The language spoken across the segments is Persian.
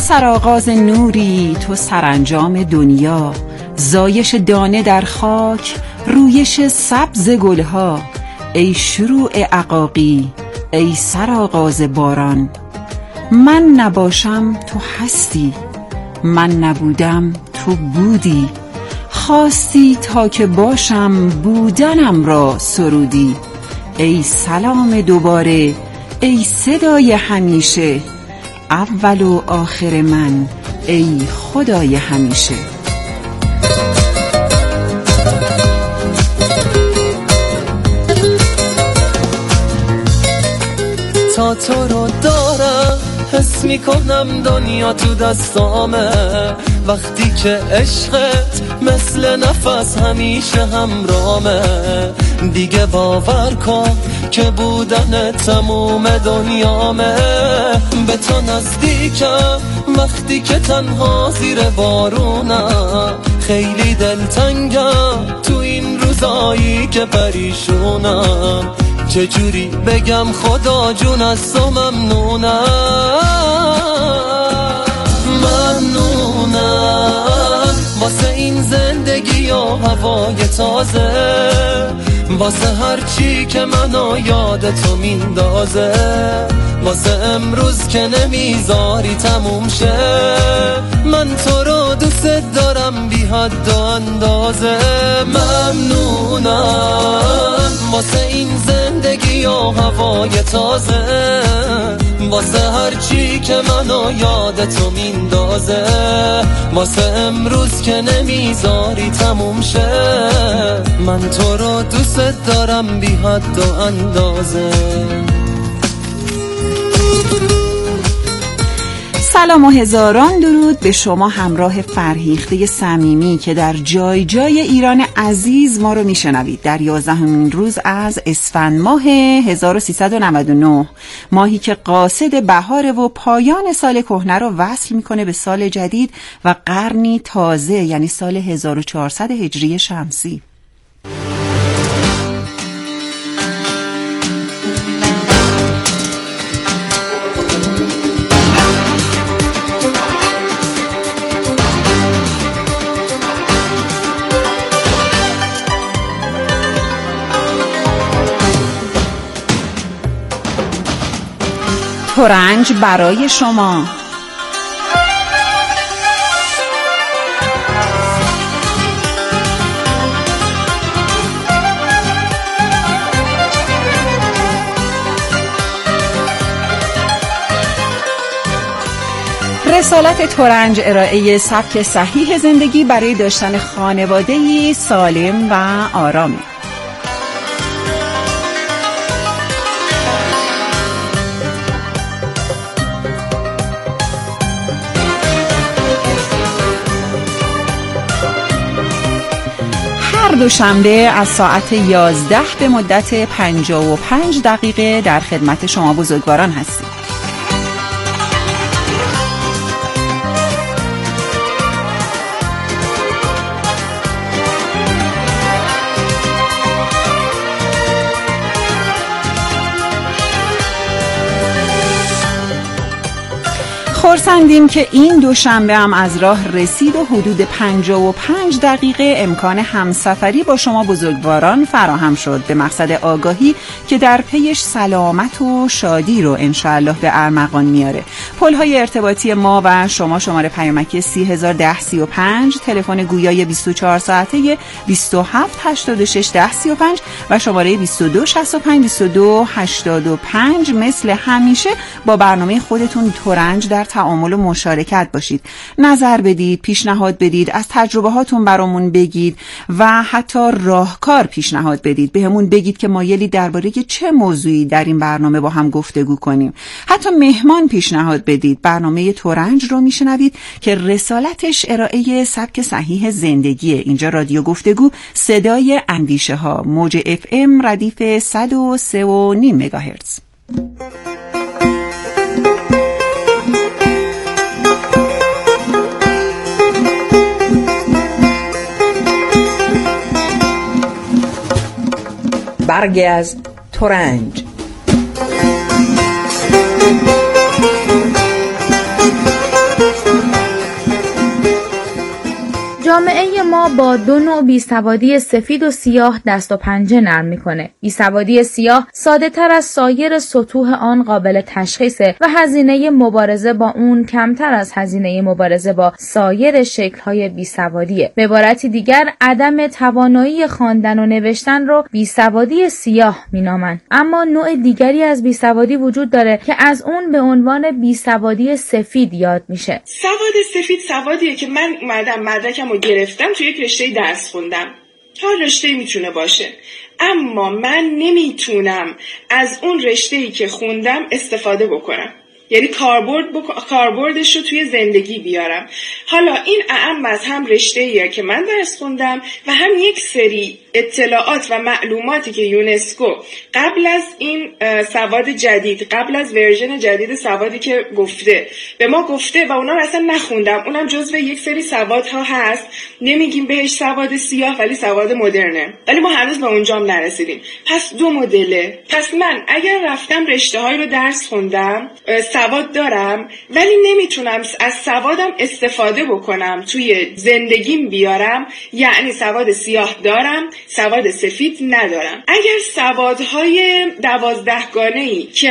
سرآغاز نوری، تو سرانجام دنیا، زایش دانه در خاک، رویش سبز گلها. ای شروع عقاقی، ای سرآغاز باران. من نباشم تو هستی، من نبودم تو بودی. خواستی تا که باشم، بودنم را سرودی. ای سلام دوباره، ای صدای همیشه، اول و آخر من، ای خدای همیشه. تا تو رو دارم حس میکنم دنیا تو دستامه. وقتی که عشقت مثل نفس همیشه همرامه. دیگه باور کن که بودن تموم دنیامه. به تو نزدیکم وقتی که تنها زیر بارونم. خیلی دلتنگم تو این روزایی که پریشونم. چجوری بگم خدا جون از تو ممنونم. ممنونم واسه این زندگی و هوای تازه، واسه هر چی که منو یاد تو میندازه، واسه امروز که نمیذاری تموم شه. من تو رو دوست دارم بی حد و اندازه. ممنونم واسه این زندگی و هوای تازه، واسه هر چی که منو یاد تو میندازه، واسه امروز که نمیذاری تموم شه. من تو رو دوست دارم بی حد و اندازه. سلام و هزاران درود به شما همراه فرهیخته صمیمی که در جای جای ایران عزیز ما رو میشنوید در 11مین روز از اسفند ماه 1399، ماهی که قاصد بهاره و پایان سال کهنه رو وصل میکنه به سال جدید و قرنی تازه، یعنی سال 1400 هجری شمسی. ترنج برای شما. رسالت ترنج ارائه سبک صحیح زندگی برای داشتن خانواده‌ای سالم و آرامی. دوشنبه از ساعت 11 به مدت 55 دقیقه در خدمت شما بزرگواران هستیم. خرسندیم که این دوشنبه هم از راه رسید و حدود 55 دقیقه امکان همسفری با شما بزرگواران فراهم شد به مقصد آگاهی که در پیش سلامت و شادی رو انشاءالله به ارمغان میاره. پل‌های ارتباطی ما و شما شماره پیامکی 301035، تلفن گویای 24 ساعته 27861035 و شماره 22652285. مثل همیشه با برنامه خودتون ترنج در تعامل و مشارکت باشید. نظر بدید، پیشنهاد بدید، از تجربه هاتون برامون بگید و حتی راهکار پیشنهاد بدید. بهمون بگید که مایلی درباره چه موضوعی در این برنامه با هم گفتگو کنیم. حتی مهمان پیشنهاد بدید. برنامه ترنج رو میشنوید که رسالتش ارائه سبک صحیح زندگیه. اینجا رادیو گفتگو، صدای اندیشه ها، موج FM ردیف 103.5 مگاهرتز. برگ از ترنج. با دو نوع بیسوادی سفید و سیاه دست و پنجه نرم میکنه. بیسوادی سیاه ساده تر از سایر سطوح آن قابل تشخیصه و هزینه مبارزه با اون کمتر از هزینه مبارزه با سایر شکل‌های بیسوادیه. به عبارتی دیگر عدم توانایی خواندن و نوشتن رو بیسوادی سیاه مینامن. اما نوع دیگری از بیسوادی وجود داره که از اون به عنوان بیسوادی سفید یاد میشه. سواد سفید سوادیه که من اومدم مدرکم رو گرفتم توی یک رشته درس خوندم. هر رشته میتونه باشه، اما من نمیتونم از اون رشته‌ای که خوندم استفاده بکنم، یعنی کاربردش رو توی زندگی بیارم. حالا این اعم از هم رشته‌ایه که من درس خوندم و هم یک سری اطلاعات و معلوماتی که یونسکو قبل از این سواد جدید، قبل از ورژن جدید سوادی که گفته به ما گفته و اونا رو اصلا نخوندم، اونم جزو یک سری سوادها هست. نمیگیم بهش سواد سیاه ولی سواد مدرنه، ولی ما هنوز به اونجام نرسیدیم. پس دو مدله. پس من اگر رفتم رشته‌های رو درس خوندم، سواد دارم، ولی نمیتونم از سوادم استفاده بکنم توی زندگیم بیارم، یعنی سواد سیاه دارم، سواد سفید ندارم. اگر سوادهای 12 گانه‌ای که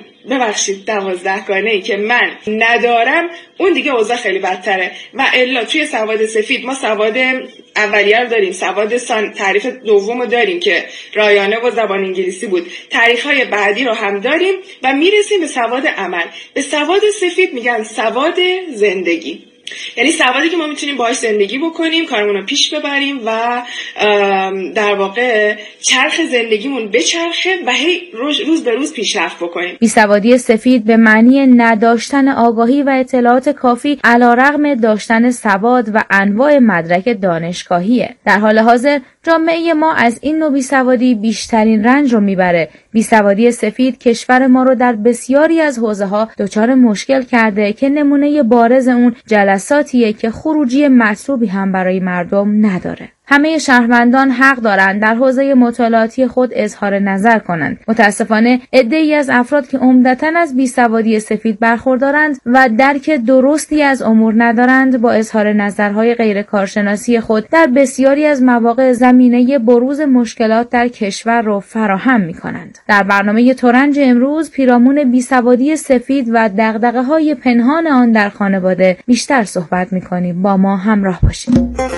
من ندارم، اون دیگه اوضاع خیلی بدتره. و الا توی سواد سفید ما سواد اولیه رو داریم، سواد تعریف دوم رو داریم که رایانه و زبان انگلیسی بود، تعریف‌های بعدی رو هم داریم و میرسیم به سواد عمل. به سواد سفید میگن سواد زندگی، یعنی سوادی که ما میتونیم باهاش زندگی بکنیم، کارمون رو پیش ببریم و در واقع چرخ زندگیمون بچرخه و هی روز به روز پیشرفت بکنیم. بیسوادی سفید به معنی نداشتن آگاهی و اطلاعات کافی علیرغم داشتن سواد و انواع مدرک دانشگاهیه. در حال حاضر جامعه ما از این نوع بیسوادی بیشترین رنج رو میبره. بیسوادی سفید کشور ما رو در بسیاری از حوزه‌ها دچار مشکل کرده که نمونه بارز اون جلساتیه که خروجی مطلوبی هم برای مردم نداره. همه شهروندان حق دارند در حوزه مطالعاتی خود اظهار نظر کنند. متاسفانه عده‌ای از افراد که عمدتاً از بیسوادی سفید برخوردارند و درک درستی از امور ندارند، با اظهار نظرهای غیر کارشناسی خود در بسیاری از مواقع زمینه بروز مشکلات در کشور را فراهم می‌کنند. در برنامه ترنج امروز پیرامون بیسوادی سفید و دغدغه‌های پنهان آن در خانواده بیشتر صحبت می‌کنیم. با ما همراه باشید.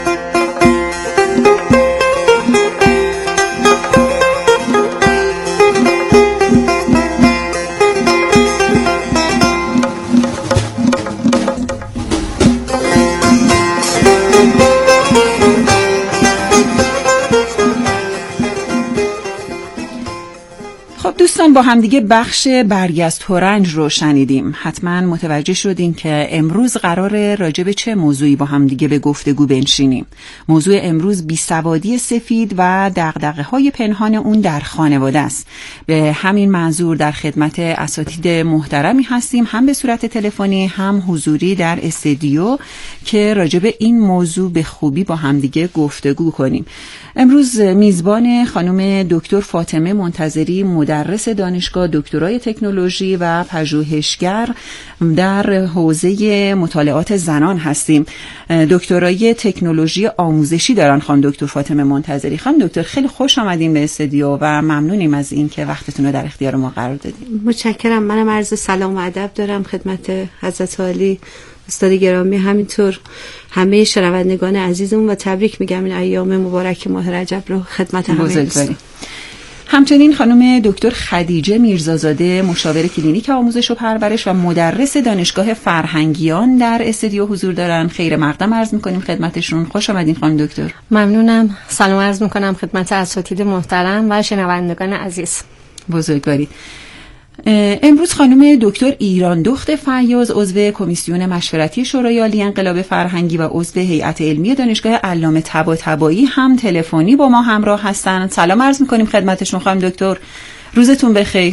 خب دوستان، با همدیگه بخش برگی از ترنج رو شنیدیم. حتما متوجه شدین که امروز قراره راجع به چه موضوعی با همدیگه به گفتگو بنشینیم. موضوع امروز بیسوادی سفید و دغدغه‌های پنهان اون در خانواده است. به همین منظور در خدمت اساتید محترمی هستیم، هم به صورت تلفنی هم حضوری در استودیو، که راجع به این موضوع به خوبی با همدیگه گفتگو کنیم. امروز میزبان خانم دکتر فاطمه منتظری، مدرس دانشگاه دکترای تکنولوژی و پژوهشگر در حوزه مطالعات زنان هستیم. دکترای تکنولوژی آموزشی دارن خانم دکتر فاطمه منتظری. خانم دکتر خیلی خوش آمدیم به استودیو و ممنونیم از این که وقتتون رو در اختیار ما قرار دادیم. متشکرم. منم عرض سلام و ادب دارم خدمت حضرت عالی استاد گرامی، همینطور همه شنوندگان عزیزمون، و تبریک میگم این ایام مبارک ماه رجب رو خدمت همه دوستان. همچنین خانم دکتر خدیجه میرزازاده، مشاور کلینیک آموزش و پرورش و مدرس دانشگاه فرهنگیان در استودیو حضور دارن. خیر مقدم عرض میکنیم خدمتشون. خوش آمدین خانم دکتر. ممنونم. سلام عرض میکنم خدمت اساتید محترم و شنوندگان عزیز. بزرگوارید. امروز خانم دکتر ایراندخت فیاض، عضو کمیسیون مشورتی شورای عالی انقلاب فرهنگی و عضو هیئت علمی دانشگاه علامه طباطبایی هم تلفنی با ما همراه هستند. سلام عرض می‌کنیم خدمتشون خانم دکتر. روزتون بخیر.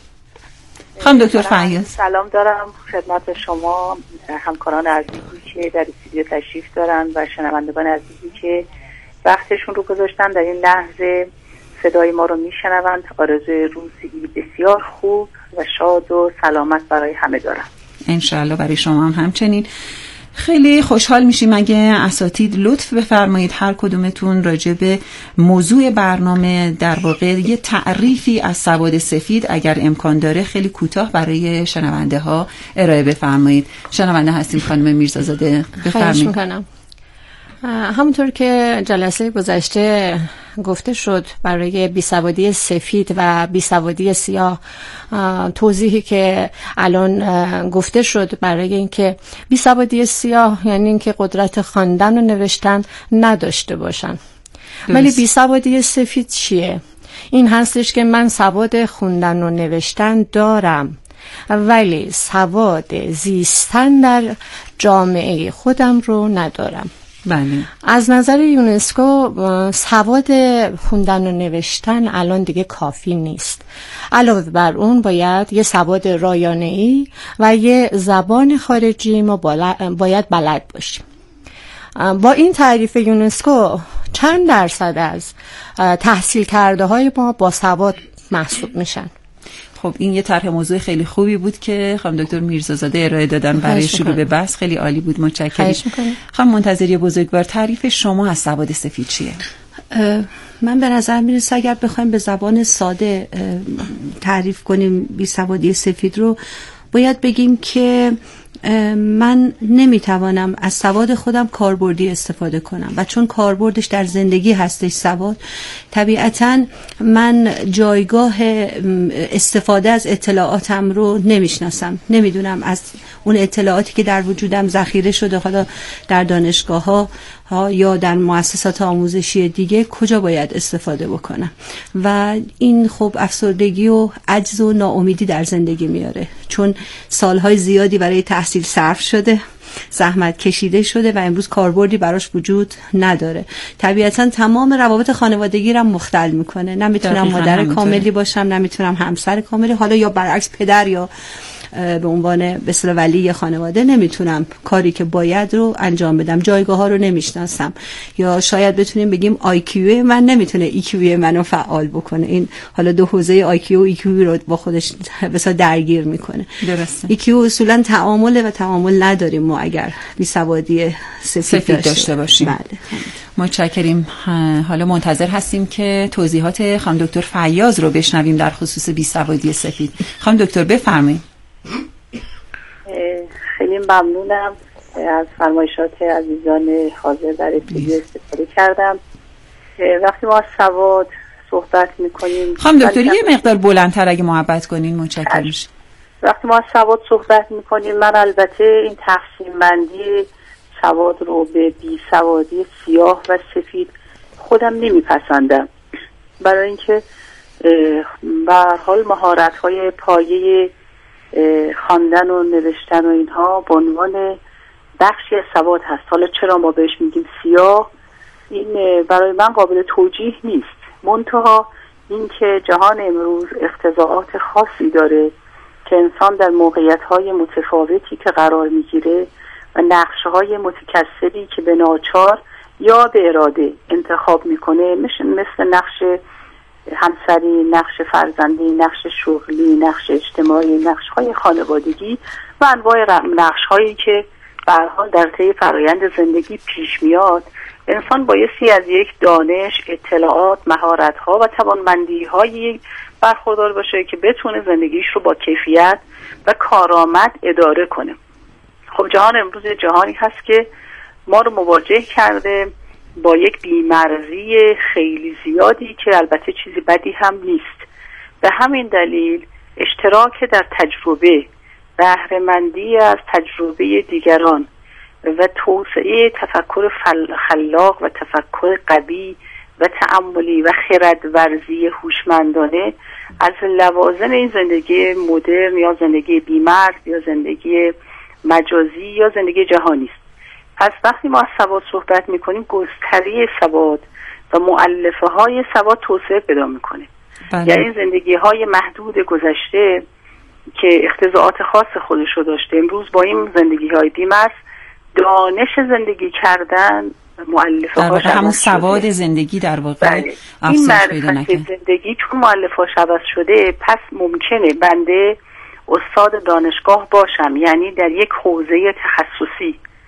خانم دکتر فیاض. سلام دارم خدمت شما، همکاران عزیزی که در استودیو تشریف دارن و شنوندگان عزیزی که وقتشون رو گذاشتن در این لحظه صدای ما رو میشنوند. آرزوی روزی بسیار خوب و شاد و سلامت برای همه دارم. انشالله برای شما هم همچنین. خیلی خوشحال میشیم اگه اساتید لطف بفرمایید هر کدومتون راجع به موضوع برنامه در واقع یه تعریفی از سواد سفید اگر امکان داره خیلی کوتاه برای شنونده ها ارائه بفرمایید. شنونده هستیم خانم میرزازاده، بفرمایید. خواهش میکنم. همونطور که جلسه گذشته گفته شد برای بیسوادی سفید و بیسوادی سیاه، توضیحی که الان گفته شد برای اینکه بیسوادی سیاه یعنی اینکه قدرت خواندن و نوشتن نداشته باشن. ولی بیسوادی سفید چیه؟ این هستش که من سواد خوندن و نوشتن دارم ولی سواد زیستن در جامعه خودم رو ندارم. بله. از نظر یونسکو سواد خوندن و نوشتن الان دیگه کافی نیست. علاوه بر اون باید یه سواد رایانه‌ای و یه زبان خارجی ما باید بلد باشیم. با این تعریف یونسکو چند درصد از تحصیل کرده های ما با سواد محسوب میشن؟ خب این یه طرح موضوع خیلی خوبی بود که خانم دکتر میرزازاده ارائه دادن برای شروع به بحث. خیلی عالی بود، متشکرم. خانم منتظری بزرگوار، تعریف شما از سواد سفید چیه؟ من به نظر میرسه اگر بخوایم به زبان ساده تعریف کنیم بیسوادی سفید رو، باید بگیم که من نمیتوانم از سواد خودم کاربردی استفاده کنم و چون کاربردش در زندگی هستش سواد، طبیعتاً من جایگاه استفاده از اطلاعاتم رو نمیشناسم، نمیدونم از اون اطلاعاتی که در وجودم ذخیره شده حالا در دانشگاه ها یا در مؤسسات آموزشی دیگه کجا باید استفاده بکنم و این خب افسردگی و عجز و ناامیدی در زندگی میاره، چون سالهای زیادی برای تحصیل صرف شده، زحمت کشیده شده و امروز کاربردی براش وجود نداره. طبیعتاً تمام روابط خانوادگی رو مختل میکنه، نمیتونم مادر کاملی باشم، نمیتونم همسر کاملی، حالا یا برعکس پدر یا به عنوان به اصطلاح ولی خانواده نمیتونم کاری که باید رو انجام بدم، جایگاه ها رو نمیشناسم، یا شاید بتونیم بگیم IQ من نمیتونه EQ منو فعال بکنه. این حالا دو حوزه IQ و EQ رو با خودش بسا درگیر میکنه. درسته. EQ اصولا تعامله و تعامل نداریم ما اگر بیسوادی سفید داشته باشیم. بله. متشکریم. حالا منتظر هستیم که توضیحات خانم دکتر فیاض رو بشنویم در خصوص بیسوادی سفید. خانم دکتر بفرمایید. خیلی ممنونم از فرمایشات عزیزان حاضر در استودیو استفاده کردم. وقتی ما از سواد صحبت میکنیم، خانم دکتر یه مقدار بلندتر اگه محبت کنین متشکرم میشم. وقتی ما از سواد صحبت میکنیم، من البته این تقسیم بندی سواد رو به بیسوادی سیاه و سفید خودم نمیپسندم، برای اینکه به هر حال مهارت‌های پایه خواندن و نوشتن و اینها به عنوان بخشی از سواد هست. حالا چرا ما بهش میگیم سیاه، این برای من قابل توجیه نیست. منتها این که جهان امروز اقتضاعات خاصی داره که انسان در موقعیت‌های متفاوتی که قرار میگیره و نقش‌های متکثری که به ناچار یا به اراده انتخاب میکنه، مثل نقش همسری، نقش فرزندی، نقش شغلی، نقش اجتماعی، نقش‌های خانوادگی و انواع نقش‌هایی که به هر حال در طی فرآیند زندگی پیش میاد، انسان بایستی از یک دانش، اطلاعات، مهارت‌ها و توانمندی‌هایی برخوردار باشه که بتونه زندگیش رو با کیفیت و کارآمد اداره کنه. خب جهان امروز جهانی هست که ما رو مواجه کرده با یک بیمرزی خیلی زیادی که البته چیزی بدی هم نیست. به همین دلیل اشتراک در تجربه، بهره‌مندی از تجربه دیگران و توسعه تفکر خلاق و تفکر قوی و تأملی و خردورزی هوشمندانه از لوازم این زندگی مدرن یا زندگی بیمرز یا زندگی مجازی یا زندگی جهانی است. پس وقتی ما از سواد صحبت میکنیم، گستره سواد و مؤلفه های سواد توسعه پیدا میکنه. یعنی زندگی های محدود گذشته که اختزاعات خاص خودش رو داشته، امروز با این زندگی های بیمرز دانش زندگی کردن مؤلفه ها همون سواد زندگی در واقع این معرفت زندگی چون مؤلفه ها عوض شده، پس ممکنه بنده استاد دانشگاه باشم، یعنی در یک حوزه تخصصی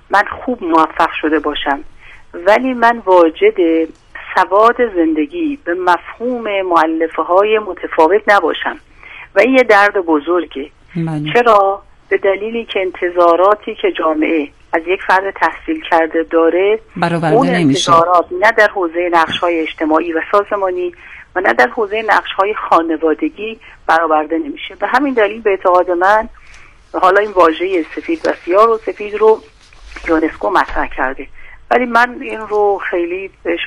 من خوب موفق شده باشم، ولی من واجد سواد زندگی به مفهوم مؤلفه های متفاوت نباشم و این یه درد بزرگه. چرا؟ به دلیلی که انتظاراتی که جامعه از یک فرد تحصیل کرده داره اون انتظارات نه در حوزه نقش‌های اجتماعی و سازمانی و نه در حوزه نقش‌های خانوادگی برآورده نمیشه. به همین دلیل به اعتقاد من حالا این واژه سفید و سیاه و سفید رو یونسکو مطرح کرده، ولی من این رو خیلی بهش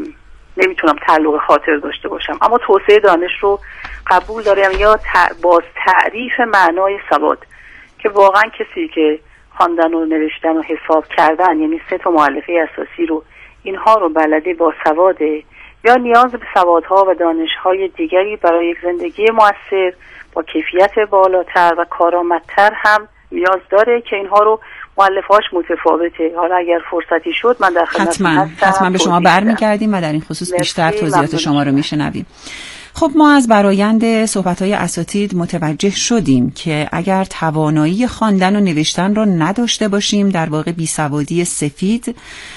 نمیتونم تعلق خاطر داشته باشم، اما توسعه دانش رو قبول دارم یا باز تعریف معنای سواد که واقعا کسی که خواندن و نوشتن و حساب کردن، یعنی 3 مؤلفه اساسی رو اینها رو بلده با سواده یا نیاز به سوادها و دانش‌های دیگری برای یک زندگی مؤثر با کیفیت بالاتر و کارآمدتر هم نیاز داره که اینها رو مؤلفه‌هاش متفاوته. حالا اگر فرصتی شد من در خدمت حتما به شما برمیگردیم و در این خصوص بیشتر توضیحات شما رو میشنویم. خب ما از برآیند صحبت‌های اساتید متوجه شدیم که اگر توانایی خواندن و نوشتن رو نداشته باشیم در واقع بیسوادی سفید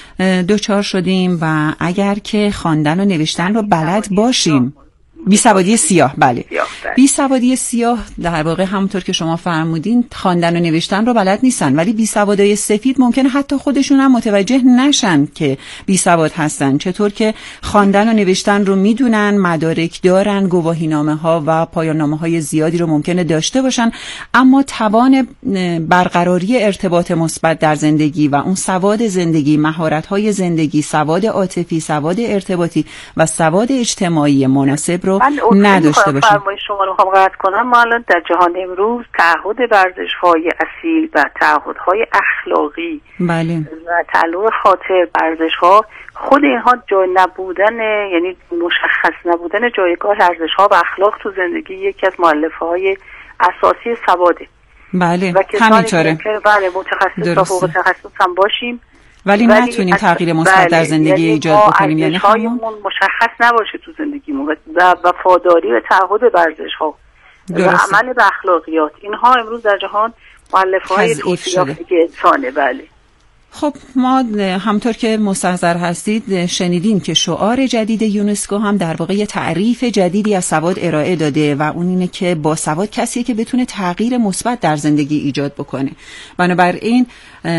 دچار شدیم و اگر که خواندن و نوشتن رو بلد باشیم بیسوادی سیاه. بله، بیسوادی سیاه در واقع همونطور که شما فرمودین خواندن و نوشتن رو بلد نیستن، ولی بیسوادای سفید ممکنه حتی خودشون هم متوجه نشن که بیسواد هستن. چطور که خواندن و نوشتن رو میدونن، مدارک دارن، گواهینامه ها و پایان نامه های زیادی رو ممکنه داشته باشن، اما توان برقراری ارتباط مثبت در زندگی و اون سواد زندگی، مهارت های زندگی، سواد عاطفی، سواد ارتباطی و سواد اجتماعی مناسب رو نداشته باشیم. فرمایش شما رو میخوام قطع کنم. ما الان در جهان امروز تعهد ورزش‌های اصیل و تعهدهای اخلاقی بله و تعلق خاطر ورزش‌ها خود اینها جای نبودن، یعنی مشخص نبودن جایگاه ارزش‌ها و اخلاق تو زندگی یکی از مؤلفه‌های اساسی سواده. بله همینطوره. بله متخصص و فوق تخصص هم باشیم ولی نتونیم تغییر مثبت در زندگی ایجاد بکنیم، یعنی هایمون مشخص نباشه تو زندگیمون و وفاداری به تعهد ورزش‌ها و عمل به اخلاقیات، اینها امروز در جهان مؤلفه‌های توصیه‌ای انسانه. بله. خب ما همطور که مستحضر هستید شنیدین که شعار جدید یونسکو هم در واقع یه تعریف جدیدی از سواد ارائه داده و اون اینه که با سواد کسیه که بتونه تغییر مثبت در زندگی ایجاد بکنه. بنابراین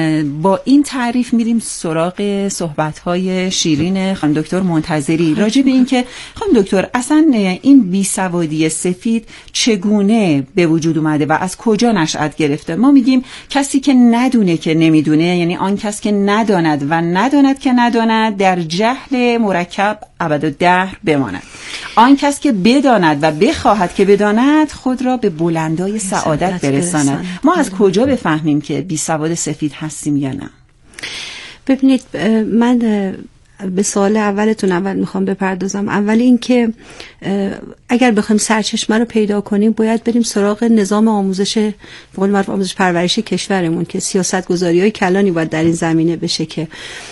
با این تعریف میریم سراغ صحبت‌های شیرین خانم دکتر منتظری راجع به این که خانم دکتر اصلا این بیسوادی سفید چگونه به وجود اومده و از کجا نشأت گرفته. ما میگیم کسی که ندونه که نمیدونه، یعنی آن کس که نداند و نداند که نداند در جهل مرکب ابدالدهر بماند. آن کس که بداند و بخواهد که بداند خود را به بلندای سعادت برساند. ما از کجا بفهمیم که بیسواد سفید هستیم یا نه؟ ببینید من به سوال اولتون اول میخوام بپردازم. اول این که اگر بخوایم سرچشمه رو پیدا کنیم باید بریم سراغ نظام آموزش، به قول معروف آموزش پرورشی کشورمون که سیاست‌گذاری‌های کلانی باید در این زمینه بشه که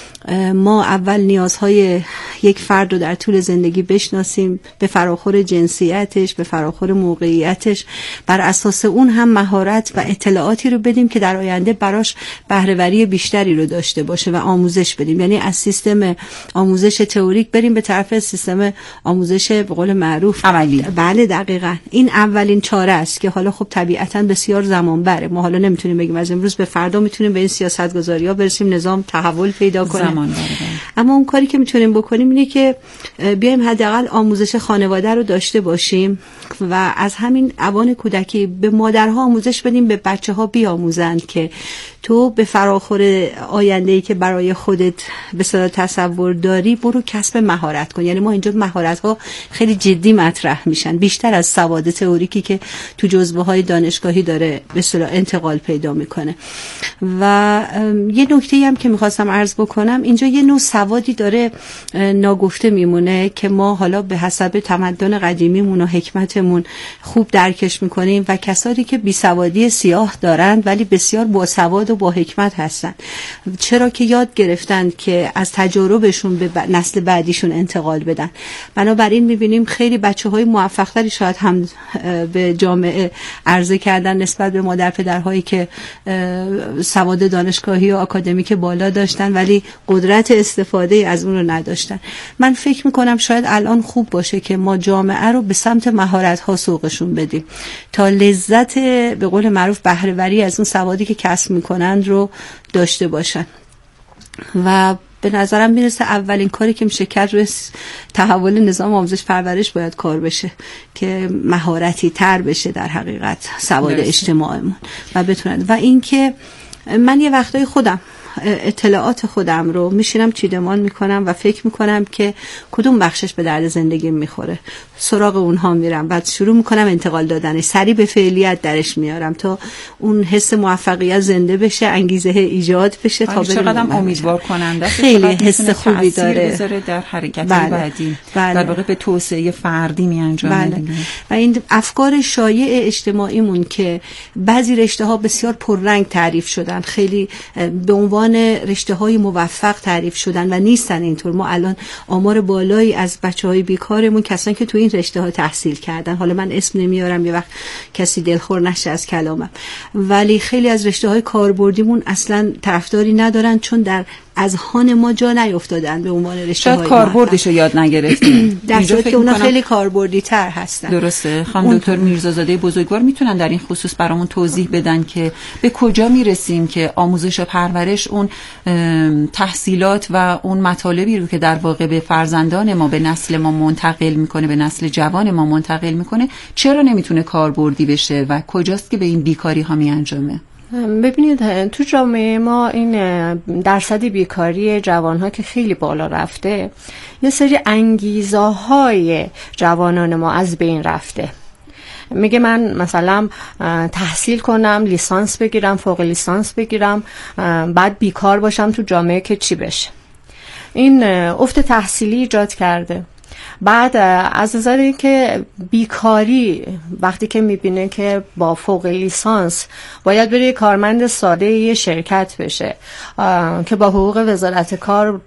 ما اول نیازهای یک فرد رو در طول زندگی بشناسیم، به فراخور جنسیتش، به فراخور موقعیتش، بر اساس اون هم مهارت و اطلاعاتی رو بدیم که در آینده براش بهره‌وری بیشتری رو داشته باشه و آموزش بدیم. یعنی از سیستم آموزش تئوریک بریم به طرف سیستم آموزش به قول معروف عملی. بله دقیقاً. این اولین چاره است که حالا خب طبیعتاً بسیار زمان بره. ما حالا نمیتونیم بگیم از امروز به فردا میتونیم به این سیاست‌گذاری‌ها برسیم، نظام تحول پیدا کنه. اما اون کاری که میتونیم بکنیم اینه که بیایم حداقل آموزش خانواده رو داشته باشیم و از همین اوان کودکی به مادرها آموزش بدیم، به بچه‌ها بیاموزند که تو به فراخور آینده‌ای که برای خودت به اصطلاح تصور داری برو کسب مهارت کن. یعنی ما اینجا مهارت‌ها خیلی جدی مطرح میشن، بیشتر از سواد تئوریکی که تو جزوه‌های دانشگاهی داره به اصطلاح انتقال پیدا میکنه. و یه نکته‌ای هم که می‌خواستم عرض بکنم، اینجا یه نوع سوادی داره ناگفته میمونه که ما حالا به حسب تمدن قدیمیمون و حکمتمون خوب درکش میکنیم و کسانی که بیسوادی سیاه دارند ولی بسیار باسواد و با حکمت هستن، چرا که یاد گرفتن که از تجاربشون به نسل بعدیشون انتقال بدن. بنابراین میبینیم خیلی بچه‌های موفق‌تری شاید هم به جامعه عرضه کردن نسبت به مادر پدرهایی که سواد دانشگاهی و آکادمیک بالا داشتن ولی قدرت استفاده از اون رو نداشتن. من فکر میکنم شاید الان خوب باشه که ما جامعه رو به سمت مهارت‌ها سوقشون بدیم تا لذت به قول معروف بهره‌وری از اون سوادی که کسب میکنن رو داشته باشن. و به نظرم میرسه اولین کاری که میشه کرد روی تحول نظام آموزش پرورش باید کار بشه که مهارتی تر بشه در حقیقت سواد اجتماعیمون و بتونن. و اینکه من یه وقتای خودم اطلاعات خودم رو میشینم چیدمان میکنم و فکر میکنم که کدوم بخشش به درد زندگی میخوره، سراغ اونها میرم، بعد شروع میکنم انتقال دادن، سریع به فعلیت درش میارم تا اون حس موفقیت زنده بشه، انگیزه ایجاد بشه تا چقدرم امیدوار کننده، خیلی حس خوبی داره بذاره در حرکت بعدی. در واقع به توسعه فردی میانجامه. و این افکار شایع اجتماعیمون که بعضی رشته ها بسیار پررنگ تعریف شدن، خیلی به عنوان رشته‌های موفق تعریف شدن و نیستن اینطور. ما الان آمار بالایی از بچه‌های بیکارمون کسانی که تو این رشته‌ها تحصیل کردن، حالا من اسم نمیارم یه وقت کسی دلخور نشه از کلامم، ولی خیلی از رشته‌های کاربردیمون اصلا طرفداری ندارن چون در اذهان ما جا نیافتادن به عنوان رشته‌های شاید کاربردش رو یاد نگرفتیم در صورتی که اونا خیلی کاربردی تر هستن. درسته. خانم دکتر میرزازاده بزرگوار میتونن در این خصوص برامون توضیح بدن که به کجا میرسیم که آموزش و پرورش اون تحصیلات و اون مطالبی رو که در واقع به فرزندان ما، به نسل ما منتقل میکنه، به نسل جوان ما منتقل میکنه، چرا نمیتونه کاربردی بشه و کجاست که به این بیکاری ها میانجامه؟ ببینید تو جامعه ما این درصد بیکاری جوانها که خیلی بالا رفته، یه سری انگیزه های جوانان ما از بین رفته. میگه من مثلا تحصیل کنم، لیسانس بگیرم، فوق لیسانس بگیرم، بعد بیکار باشم تو جامعه که چی بشه. این افت تحصیلی ایجاد کرده. بعد از نظر اینکه بیکاری وقتی که میبینه که با فوق لیسانس باید بره کارمند ساده یه شرکت بشه که با حقوق وزارت کار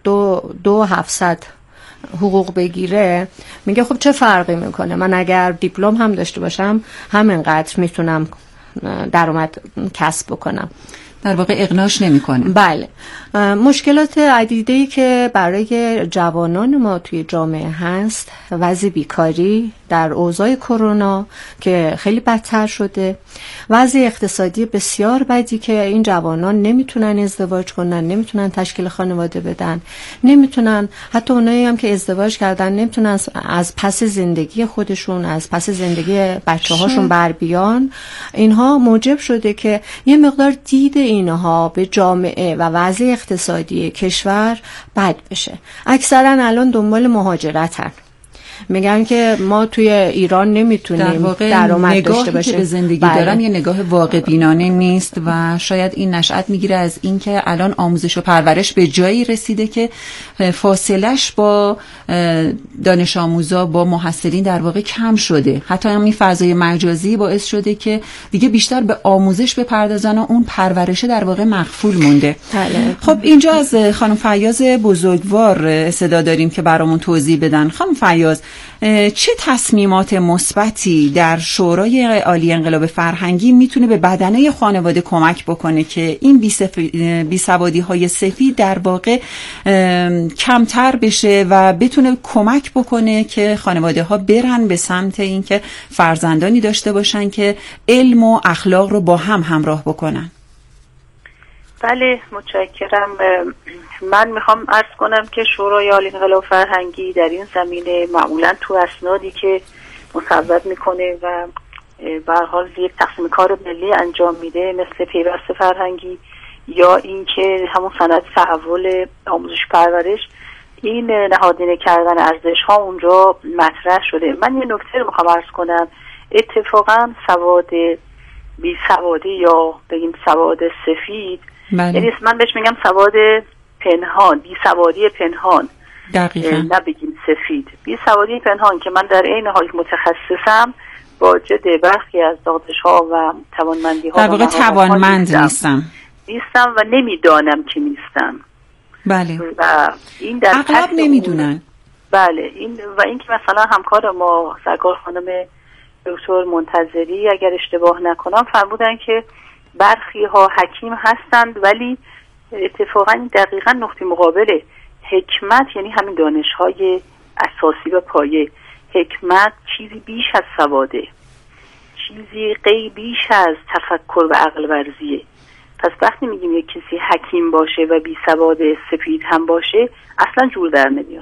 2700 حقوق بگیره، میگه خب چه فرقی میکنه، من اگر دیپلم هم داشته باشم همینقدر میتونم درآمد کسب بکنم. در واقع اقناعش نمیکنه. بله. مشکلات عدیده‌ای که برای جوانان ما توی جامعه هست، وضع بیکاری در اوضاع کرونا که خیلی بدتر شده، وضع اقتصادی بسیار بدی که این جوانان نمیتونن ازدواج کنن، نمیتونن تشکیل خانواده بدن، نمیتونن، حتی اونایی هم که ازدواج کردن نمیتونن از پس زندگی خودشون، از پس زندگی بچه‌هاشون بر بیان. اینها موجب شده که یه مقدار دید اینها به جامعه و وضع اقتصادی کشور بد بشه. اکثرا الان دنبال مهاجرتن، میگن که ما توی ایران نمیتونیم درآمد داشته باشیم. که به زندگی دارن یه نگاه واقع بینانه نیست و شاید این نشأت میگیره از اینکه الان آموزش و پرورش به جایی رسیده که فاصلش با دانش آموزا، با محصلین در واقع کم شده. حتی همین فضای مجازی باعث شده که دیگه بیشتر به آموزش بپردازن و اون پرورشه در واقع مغفول مونده. خب اینجا از خانم فیاض بزرگوار صدا داریم که برامون توضیح بدن. خانم فیاض، چه تصمیمات مثبتی در شورای عالی انقلاب فرهنگی میتونه به بدنه خانواده کمک بکنه که این بیسوادی های سفید در واقع کمتر بشه و بتونه کمک بکنه که خانواده ها برن به سمت اینکه فرزندانی داشته باشن که علم و اخلاق رو با هم همراه بکنن؟ بله، متشکرم. من میخوام عرض کنم که شورای عالی انقلاب فرهنگی در این زمینه معمولا تو اسنادی که مصوب میکنه و به هر حال یک تقسیم کار ملی انجام میده، مثل پیوست فرهنگی یا اینکه همون سند تحول آموزش پرورش، این نهادینه کردن ارزش ها اونجا مطرح شده. من یه نکته رو میخوام عرض کنم. اتفاقا سواد بی سوادی یا بگیم سواد سفید، یعنی من بهش میگم سواد پنهان، بیسوادی پنهان، دقیقاً نه بگیم سفید، بیسوادی پنهان که من در عین حال متخصصم واجد برخی از دانش‌ها و توانمندی‌ها در واقع توانمند نیستم و نمیدانم که نیستم. بله. و این در اغلب نمیدونن. بله. این که مثلا همکار ما سرکار خانم دکتر منتظری اگر اشتباه نکنم فرمودن که برخی ها حکیم هستند ولی اتفاقا دقیقا نقطه مقابل حکمت، یعنی همین دانش‌های اساسی و پایه. حکمت چیزی بیش از سواده، چیزی بیش از تفکر و عقل ورزیه. پس وقتی میگیم یک کسی حکیم باشه و بی سواد سفید هم باشه اصلا جور در نمیاد.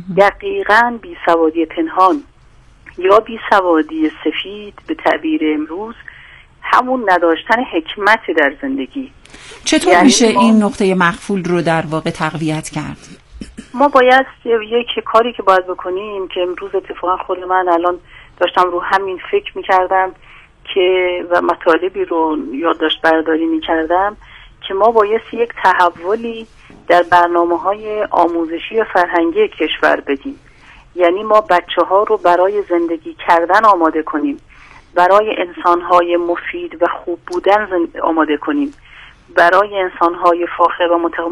دقیقاً بی سوادی پنهان یا بی سوادی سفید به تعبیر امروز همون نداشتن حکمت در زندگی. چطور یعنی میشه این نقطه مخفول رو در واقع تقویت کرد؟ ما باید یک کاری که باید بکنیم که امروز اتفاقا خود من الان داشتم رو همین فکر میکردم که و مطالبی رو یادداشت برداری میکردم که ما باید یک تحولی در برنامه‌های آموزشی و فرهنگی کشور بدیم. یعنی ما بچه‌ها رو برای زندگی کردن آماده کنیم، برای انسان‌های مفید و خوب بودن آماده کنیم، برای انسان‌های فاخر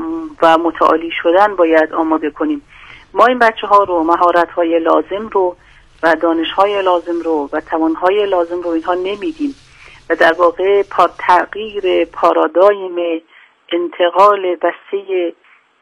و متعالی شدن باید آماده کنیم. ما این بچه‌ها رو مهارت‌های لازم رو و دانش‌های لازم رو و توان‌های لازم رو اینها نمیدیم و در واقع تغییر پارادایم انتقال بسته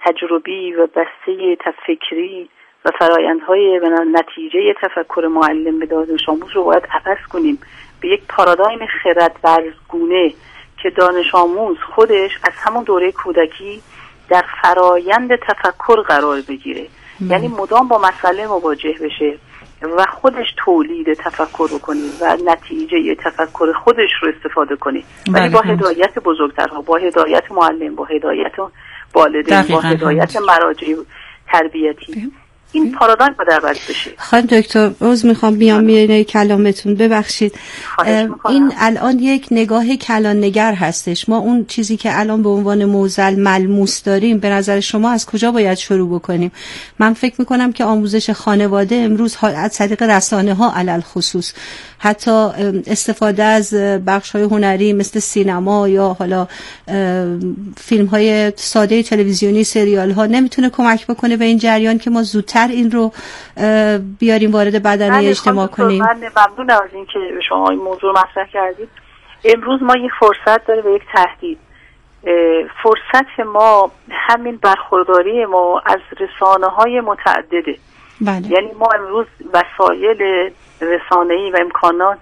تجربی و بسته فکری و فرایندهای و نتیجه تفکر معلم به دانش آموز رو باید عوض کنیم به یک پارادایم خردورزگونه که دانش آموز خودش از همون دوره کودکی در فرایند تفکر قرار بگیره. یعنی مدام با مسئله مواجه بشه و خودش تولید تفکر رو کنه و نتیجه تفکر خودش رو استفاده کنه، ولی با هدایت بزرگترها، با هدایت معلم، با هدایت والدین، با هدایت مراجع تربیتی. این پارادایم باید عوض بشه. خانم دکتر عذر میخوام بیام میونه کلامتون، ببخشید. این الان یک نگاه کلان‌نگر هستش. ما اون چیزی که الان به عنوان معضل ملموس داریم به نظر شما از کجا باید شروع بکنیم؟ من فکر میکنم که آموزش خانواده امروز از طریق رسانه‌ها علل خصوص، حتی استفاده از بخش‌های هنری مثل سینما یا حالا فیلم‌های ساده تلویزیونی، سریال‌ها نمیتونه کمک بکنه به این جریان که ما زودتر این رو بیاریم وارد بدنه اجتماع کنیم. من ممنونم از این که شما این موضوع مطرح کردید. امروز ما یک فرصت داریم و یک تهدید. فرصت ما همین برخورداری ما از رسانه‌های متعدده. بله. یعنی ما امروز وسایل رسانه‌ای و امکانات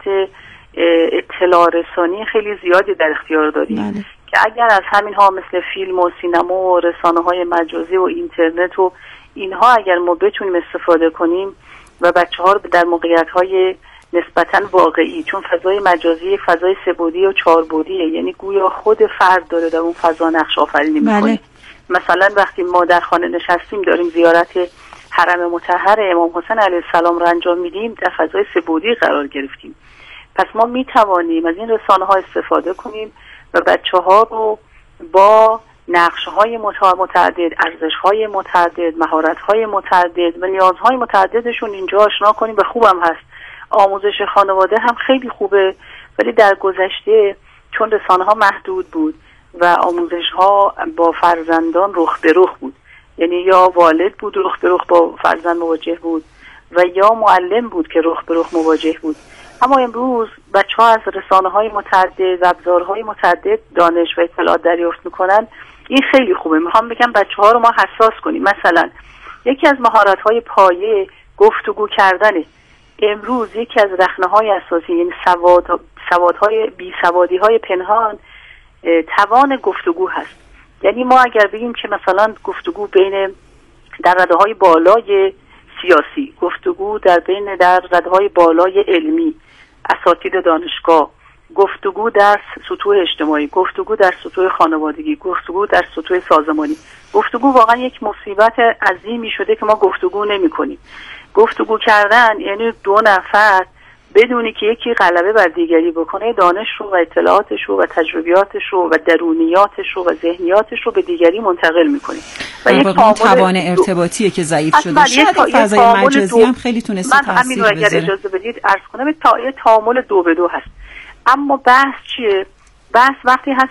اطلاع رسانی خیلی زیادی در اختیار داریم. بله. که اگر از همین ها مثل فیلم و سینما و رسانه‌های مجازی و اینترنت و اینها اگر ما بتونیم استفاده کنیم و بچه‌ها رو در موقعیت‌های نسبتاً واقعی، چون فضای مجازی یک فضای سه‌بعدی و چهاربعدیه، یعنی گویا خود فرد داره در اون فضا نقش آفرینی می‌کنه. بله. مثلا وقتی ما در خانه نشستیم داریم زیارت حرم مطهر امام حسین علیه السلام رو انجام میدیم، در فضای سه‌بعدی قرار گرفتیم. پس ما میتوانیم از این رسانه‌ها استفاده کنیم و بچه‌ها رو با نقش‌های متعدد، ارزش‌های متعدد، مهارت‌های متعدد و نیازهای متعددشون اینجا آشنا کنیم و خوبم هست. آموزش خانواده هم خیلی خوبه، ولی در گذشته چون رسانه‌ها محدود بود و آموزش‌ها با فرزندان رخ به رخ بود، یعنی یا والد بود رخ به رخ با فرزند مواجه بود و یا معلم بود که رخ به رخ مواجه بود. اما امروز بچه‌ها از رسانه‌های متعدد و ابزارهای متعدد دانش و اطلاعات دریافت می‌کنن. این خیلی خوبه. میخوام بگم بچه‌ها رو ما حساس کنیم. مثلا یکی از مهارت‌های پایه گفتگو کردنه. امروز یکی از رخنه‌های اساسی، یعنی سوادهای بیسوادی‌های پنهان، توان گفتگو هست. یعنی ما اگر بگیم که مثلا گفتگو بین در رده های بالای سیاسی، گفتگو در رده های بالای علمی، اساتید دانشگاه، گفتگو در سطوح اجتماعی، گفتگو در سطوح خانوادگی، گفتگو در سطوح سازمانی، گفتگو واقعا یک مصیبت عظیمی شده که ما گفتگو نمی کنیم. گفتگو کردن یعنی دو نفر بدونی که یکی غلبه بر دیگری بکنه، دانش رو و اطلاعاتش رو و تجربیاتش رو و درونیاتش رو و ذهنیاتش رو به دیگری منتقل میکنی و یک توان ارتباطیه که ضعیف شده. شاید فضای مجازی هم خیلی تونسته تاثیر بذاره. من اگر اجازه بدید عرض کنم یه تعامل 2 به 2 هست. اما بحث چیه؟ بحث وقتی هست